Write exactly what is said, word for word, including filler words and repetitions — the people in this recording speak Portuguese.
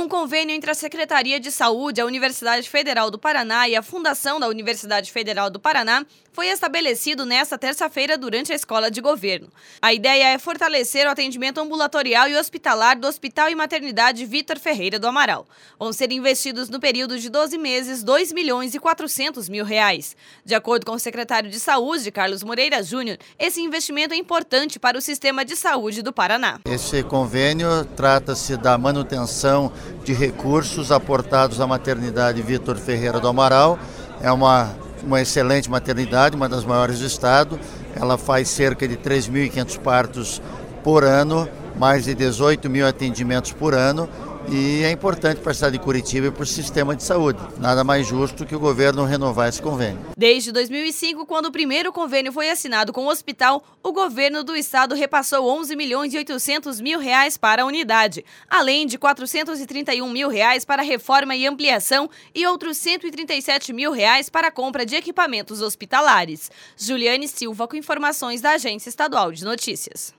Um convênio entre a Secretaria de Saúde, a Universidade Federal do Paraná e a Fundação da Universidade Federal do Paraná foi estabelecido nesta terça-feira durante a Escola de Governo. A ideia é fortalecer o atendimento ambulatorial e hospitalar do Hospital e Maternidade Vitor Ferreira do Amaral. Vão ser investidos no período de doze meses dois milhões e quatrocentos mil reais. De acordo com o secretário de Saúde, Carlos Moreira Júnior, esse investimento é importante para o sistema de saúde do Paraná. Esse convênio trata-se da manutenção de recursos aportados à maternidade Vitor Ferreira do Amaral. É uma, uma excelente maternidade, uma das maiores do estado. Ela faz cerca de três mil e quinhentos partos por ano, mais de dezoito mil atendimentos por ano. E é importante para a cidade de Curitiba e para o sistema de saúde. Nada mais justo que o governo renovar esse convênio. Desde dois mil e cinco, quando o primeiro convênio foi assinado com o hospital, o governo do estado repassou onze milhões e oitocentos mil reais para a unidade, além de quatrocentos e trinta e um mil reais para reforma e ampliação e outros cento e trinta e sete mil reais para a compra de equipamentos hospitalares. Juliane Silva com informações da Agência Estadual de Notícias.